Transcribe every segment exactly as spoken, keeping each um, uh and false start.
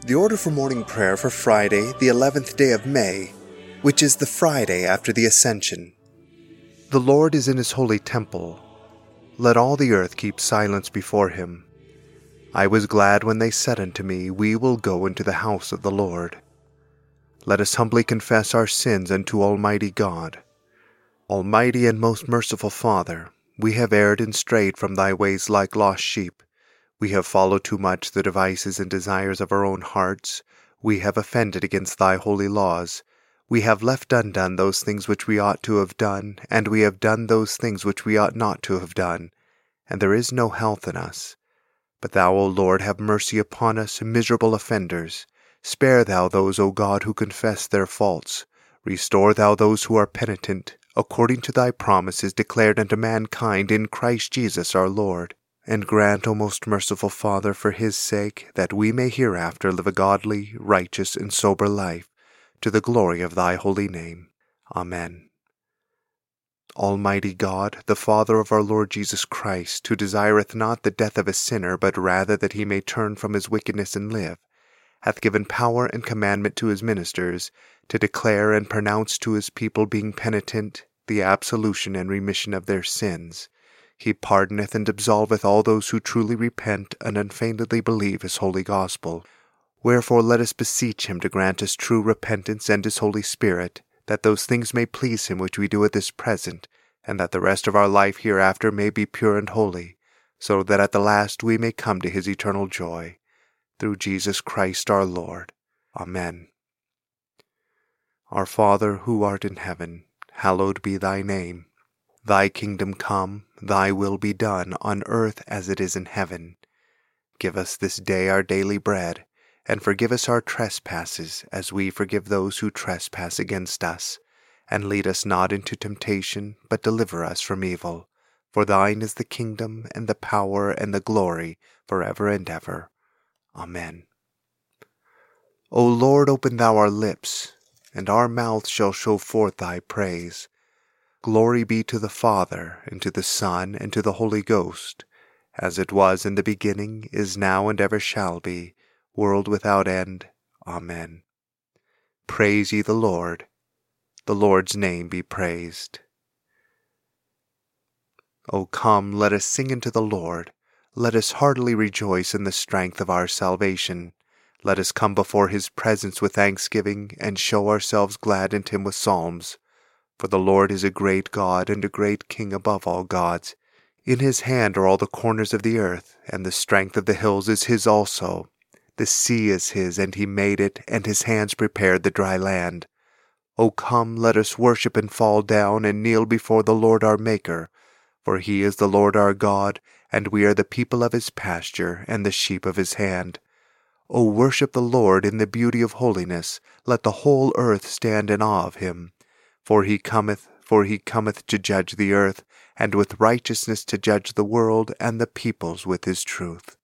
The order for morning prayer for Friday, the eleventh day of May, which is the Friday after the Ascension. The Lord is in his holy temple. Let all the earth keep silence before him. I was glad when they said unto me, We will go into the house of the Lord. Let us humbly confess our sins unto Almighty God. Almighty and most merciful Father, we have erred and strayed from thy ways like lost sheep. We have followed too much the devices and desires of our own hearts. We have offended against thy holy laws. We have left undone those things which we ought to have done, and we have done those things which we ought not to have done, and there is no health in us. But thou, O Lord, have mercy upon us, miserable offenders. Spare thou those, O God, who confess their faults. Restore thou those who are penitent, according to thy promises declared unto mankind in Christ Jesus our Lord. And grant, O most merciful Father, for his sake, that we may hereafter live a godly, righteous, and sober life, to the glory of thy holy name. Amen. Almighty God, the Father of our Lord Jesus Christ, who desireth not the death of a sinner, but rather that he may turn from his wickedness and live, hath given power and commandment to his ministers, to declare and pronounce to his people being penitent the absolution and remission of their sins. He pardoneth and absolveth all those who truly repent and unfeignedly believe his holy gospel. Wherefore let us beseech him to grant us true repentance and his Holy Spirit, that those things may please him which we do at this present, and that the rest of our life hereafter may be pure and holy, so that at the last we may come to his eternal joy. Through Jesus Christ our Lord. Amen. Our Father, who art in heaven, hallowed be thy name. Thy kingdom come, thy will be done, on earth as it is in heaven. Give us this day our daily bread, and forgive us our trespasses, as we forgive those who trespass against us. And lead us not into temptation, but deliver us from evil. For thine is the kingdom, and the power, and the glory, forever and ever. Amen. O Lord, open thou our lips, and our mouth shall show forth thy praise. Glory be to the Father, and to the Son, and to the Holy Ghost, as it was in the beginning, is now, and ever shall be, world without end. Amen. Praise ye the Lord. The Lord's name be praised. O come, let us sing unto the Lord. Let us heartily rejoice in the strength of our salvation. Let us come before his presence with thanksgiving, and show ourselves glad in him with psalms. For the Lord is a great God, and a great King above all gods. In his hand are all the corners of the earth, and the strength of the hills is his also. The sea is his, and he made it, and his hands prepared the dry land. O come, let us worship and fall down, and kneel before the Lord our Maker. For he is the Lord our God, and we are the people of his pasture, and the sheep of his hand. O worship the Lord in the beauty of holiness. Let the whole earth stand in awe of him. For he cometh, for he cometh to judge the earth, and with righteousness to judge the world and the peoples with his truth.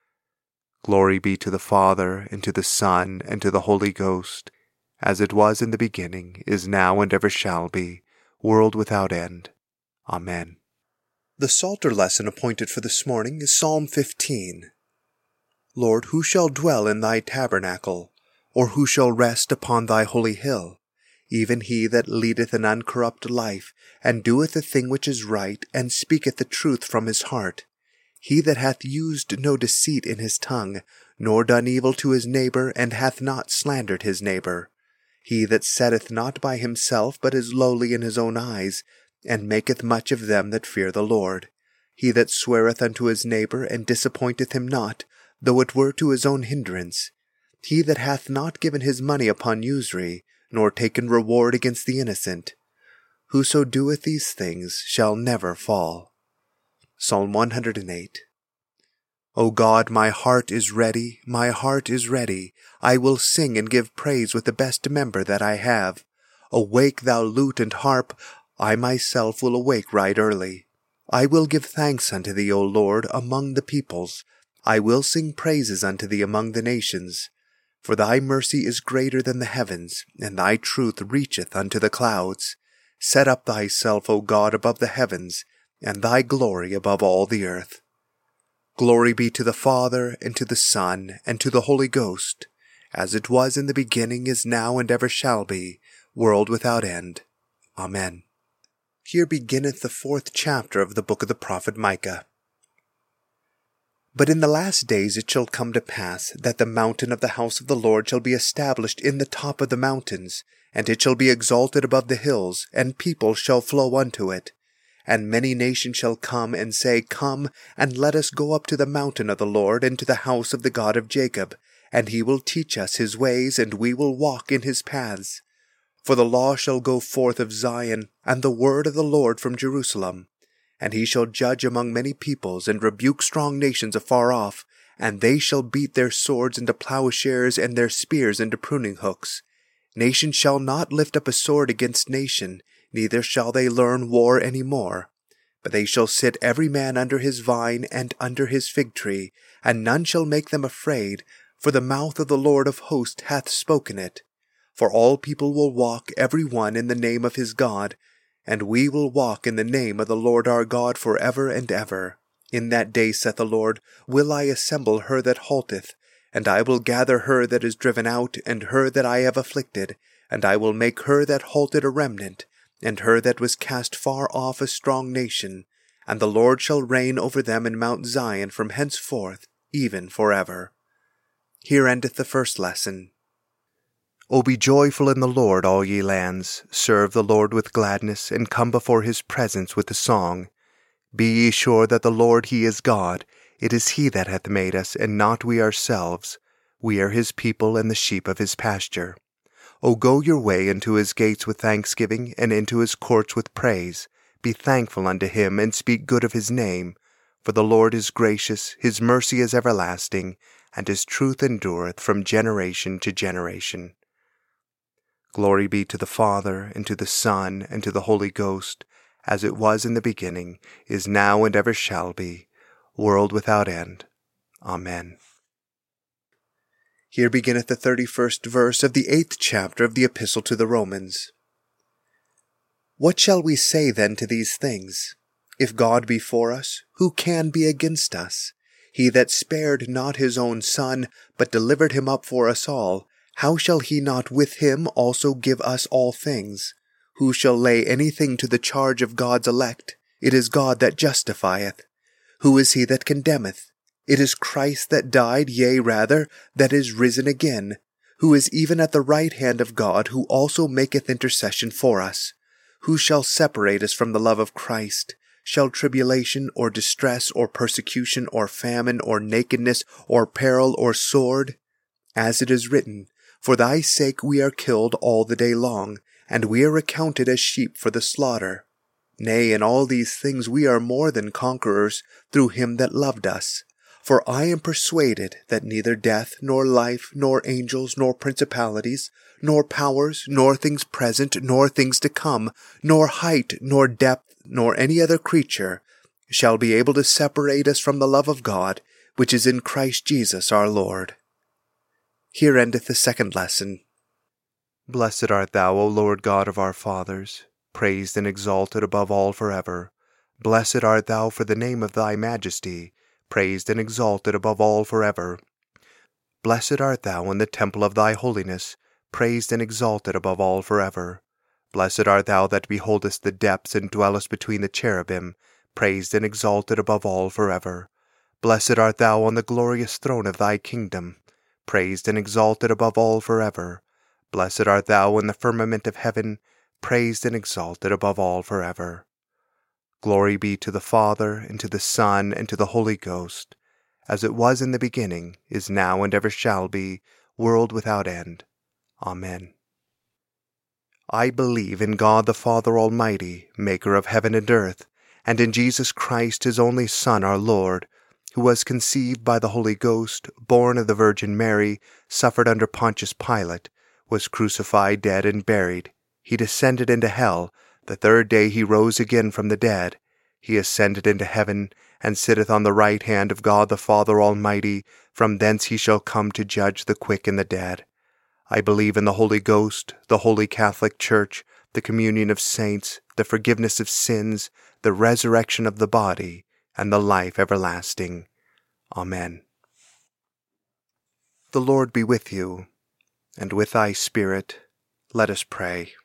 Glory be to the Father, and to the Son, and to the Holy Ghost, as it was in the beginning, is now, and ever shall be, world without end. Amen. The Psalter lesson appointed for this morning is Psalm fifteen. Lord, who shall dwell in thy tabernacle, or who shall rest upon thy holy hill? Even he that leadeth an uncorrupt life, and doeth a thing which is right, and speaketh the truth from his heart. He that hath used no deceit in his tongue, nor done evil to his neighbor, and hath not slandered his neighbor. He that setteth not by himself, but is lowly in his own eyes, and maketh much of them that fear the Lord. He that sweareth unto his neighbor, and disappointeth him not, though it were to his own hindrance. He that hath not given his money upon usury, nor taken reward against the innocent. Whoso doeth these things shall never fall. Psalm one hundred eight. O God, my heart is ready, my heart is ready. I will sing and give praise with the best member that I have. Awake, thou lute and harp, I myself will awake right early. I will give thanks unto thee, O Lord, among the peoples. I will sing praises unto thee among the nations. For thy mercy is greater than the heavens, and thy truth reacheth unto the clouds. Set up thyself, O God, above the heavens, and thy glory above all the earth. Glory be to the Father, and to the Son, and to the Holy Ghost, as it was in the beginning, is now, and ever shall be, world without end. Amen. Here beginneth the fourth chapter of the book of the prophet Micah. But in the last days it shall come to pass, that the mountain of the house of the Lord shall be established in the top of the mountains, and it shall be exalted above the hills, and people shall flow unto it. And many nations shall come and say, Come, and let us go up to the mountain of the Lord, and to the house of the God of Jacob, and he will teach us his ways, and we will walk in his paths. For the law shall go forth of Zion, and the word of the Lord from Jerusalem. And he shall judge among many peoples, and rebuke strong nations afar off, and they shall beat their swords into plowshares, and their spears into pruning hooks. Nation shall not lift up a sword against nation, neither shall they learn war any more. But they shall sit every man under his vine and under his fig tree, and none shall make them afraid, for the mouth of the Lord of hosts hath spoken it. For all people will walk every one in the name of his God, and we will walk in the name of the Lord our God for ever and ever. In that day, saith the Lord, will I assemble her that halteth, and I will gather her that is driven out, and her that I have afflicted, and I will make her that halted a remnant, and her that was cast far off a strong nation, and the Lord shall reign over them in Mount Zion from henceforth, even forever. Here endeth the first lesson. O be joyful in the Lord, all ye lands. Serve the Lord with gladness, and come before his presence with a song. Be ye sure that the Lord he is God. It is he that hath made us, and not we ourselves. We are his people, and the sheep of his pasture. O go your way into his gates with thanksgiving, and into his courts with praise. Be thankful unto him, and speak good of his name. For the Lord is gracious, his mercy is everlasting, and his truth endureth from generation to generation. Glory be to the Father, and to the Son, and to the Holy Ghost, as it was in the beginning, is now, and ever shall be, world without end. Amen. Here beginneth the thirty-first verse of the eighth chapter of the Epistle to the Romans. What shall we say then to these things? If God be for us, who can be against us? He that spared not his own Son, but delivered him up for us all, how shall he not with him also give us all things? Who shall lay anything to the charge of God's elect? It is God that justifieth. Who is he that condemneth? It is Christ that died, yea rather, that is risen again, who is even at the right hand of God, who also maketh intercession for us. Who shall separate us from the love of Christ? Shall tribulation, or distress, or persecution, or famine, or nakedness, or peril, or sword? As it is written, For thy sake we are killed all the day long, and we are accounted as sheep for the slaughter. Nay, in all these things we are more than conquerors, through him that loved us. For I am persuaded that neither death, nor life, nor angels, nor principalities, nor powers, nor things present, nor things to come, nor height, nor depth, nor any other creature, shall be able to separate us from the love of God, which is in Christ Jesus our Lord. Here endeth the second lesson. Blessed art thou, O Lord God of our fathers, praised and exalted above all forever. Blessed art thou for the name of thy majesty, praised and exalted above all forever. Blessed art thou in the temple of thy holiness, praised and exalted above all forever. Blessed art thou that beholdest the depths and dwellest between the cherubim, praised and exalted above all forever. Blessed art thou on the glorious throne of thy kingdom, praised and exalted above all forever. Blessed art thou in the firmament of heaven, praised and exalted above all forever. Glory be to the Father, and to the Son, and to the Holy Ghost, as it was in the beginning, is now, and ever shall be, world without end. Amen. I believe in God the Father Almighty, maker of heaven and earth, and in Jesus Christ his only Son, our Lord, who was conceived by the Holy Ghost, born of the Virgin Mary, suffered under Pontius Pilate, was crucified, dead, and buried. He descended into hell. The third day he rose again from the dead. He ascended into heaven, and sitteth on the right hand of God the Father Almighty. From thence he shall come to judge the quick and the dead. I believe in the Holy Ghost, the Holy Catholic Church, the communion of saints, the forgiveness of sins, the resurrection of the body, and the life everlasting. Amen. The Lord be with you. and with thy Spirit, let us pray.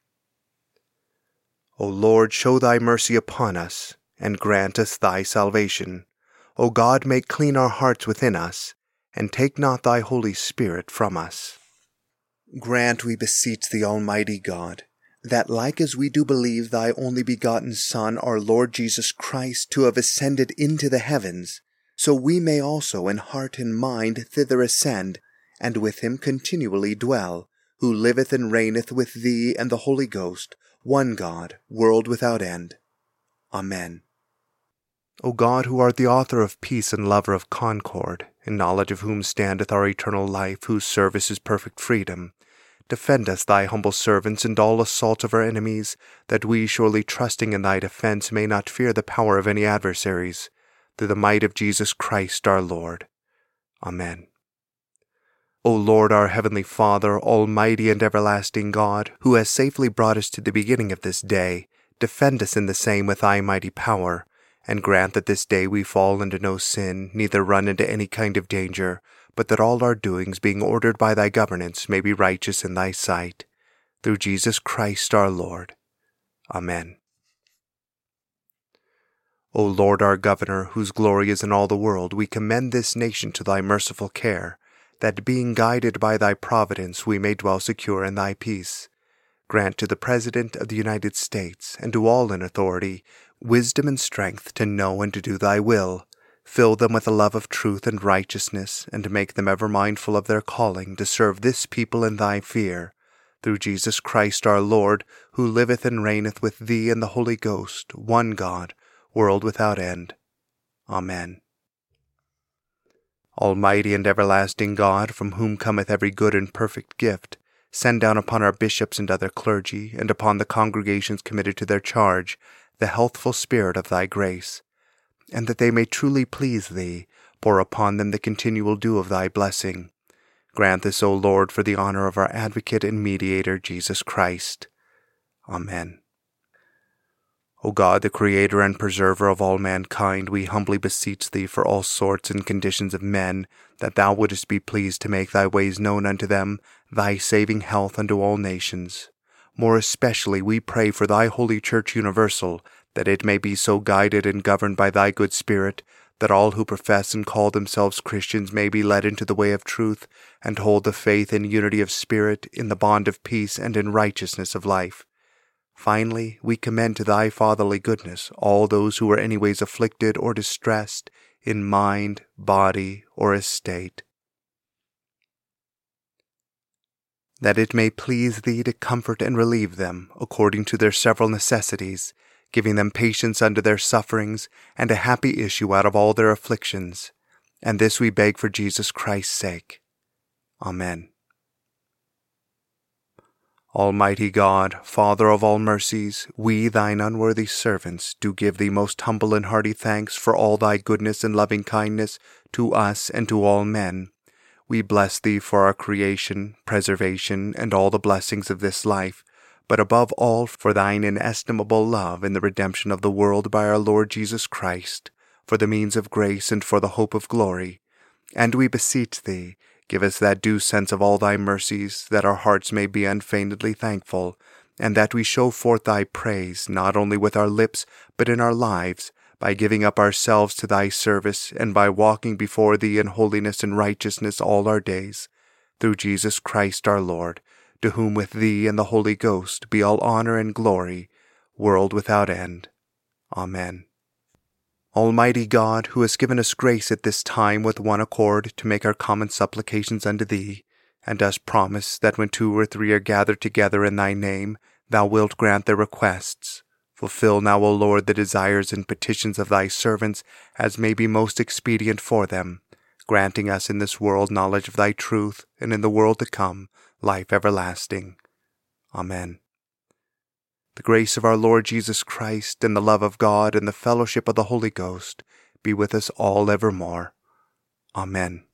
O Lord, show thy mercy upon us, and grant us thy salvation. O God, make clean our hearts within us, and take not thy Holy Spirit from us. Grant, we beseech thee, Almighty God, that like as we do believe thy only begotten Son, our Lord Jesus Christ, to have ascended into the heavens, so we may also in heart and mind thither ascend, and with him continually dwell, who liveth and reigneth with thee and the Holy Ghost, one God, world without end. Amen. O God, who art the author of peace and lover of concord, in knowledge of whom standeth our eternal life, whose service is perfect freedom, defend us, thy humble servants, in all assaults of our enemies, that we, surely trusting in thy defense, may not fear the power of any adversaries, through the might of Jesus Christ our Lord. Amen. O Lord, our heavenly Father, almighty and everlasting God, who has safely brought us to the beginning of this day, defend us in the same with thy mighty power, and grant that this day we fall into no sin, neither run into any kind of danger, but that all our doings, being ordered by thy governance, may be righteous in thy sight. Through Jesus Christ our Lord. Amen. O Lord, our Governor, whose glory is in all the world, we commend this nation to thy merciful care, that being guided by thy providence we may dwell secure in thy peace. Grant to the President of the United States, and to all in authority, wisdom and strength to know and to do thy will. Fill them with a love of truth and righteousness, and make them ever mindful of their calling to serve this people in thy fear. Through Jesus Christ our Lord, who liveth and reigneth with thee and the Holy Ghost, one God, world without end. Amen. Almighty and everlasting God, from whom cometh every good and perfect gift, send down upon our bishops and other clergy, and upon the congregations committed to their charge, the healthful spirit of thy grace, and that they may truly please thee, pour upon them the continual dew of thy blessing. Grant this, O Lord, for the honor of our advocate and mediator, Jesus Christ. Amen. O God, the Creator and Preserver of all mankind, we humbly beseech thee for all sorts and conditions of men, that thou wouldest be pleased to make thy ways known unto them, thy saving health unto all nations. More especially we pray for thy holy Church universal, that it may be so guided and governed by thy good Spirit, that all who profess and call themselves Christians may be led into the way of truth, and hold the faith in unity of spirit, in the bond of peace, and in righteousness of life. Finally, we commend to thy fatherly goodness all those who are anyways afflicted or distressed in mind, body, or estate, that it may please thee to comfort and relieve them according to their several necessities, giving them patience under their sufferings, and a happy issue out of all their afflictions. And this we beg for Jesus Christ's sake. Amen. Almighty God, Father of all mercies, we, thine unworthy servants, do give thee most humble and hearty thanks for all thy goodness and loving kindness to us and to all men. We bless thee for our creation, preservation, and all the blessings of this life, but above all for thine inestimable love in the redemption of the world by our Lord Jesus Christ, for the means of grace and for the hope of glory. And we beseech thee, give us that due sense of all thy mercies, that our hearts may be unfeignedly thankful, and that we show forth thy praise, not only with our lips, but in our lives, by giving up ourselves to thy service, and by walking before thee in holiness and righteousness all our days. Through Jesus Christ our Lord, to whom with thee and the Holy Ghost be all honor and glory, world without end. Amen. Almighty God, who hast given us grace at this time with one accord to make our common supplications unto thee, and dost promise that when two or three are gathered together in thy name, thou wilt grant their requests. Fulfill now, O Lord, the desires and petitions of thy servants, as may be most expedient for them, granting us in this world knowledge of thy truth, and in the world to come life everlasting. Amen. The grace of our Lord Jesus Christ, and the love of God, and the fellowship of the Holy Ghost be with us all evermore. Amen.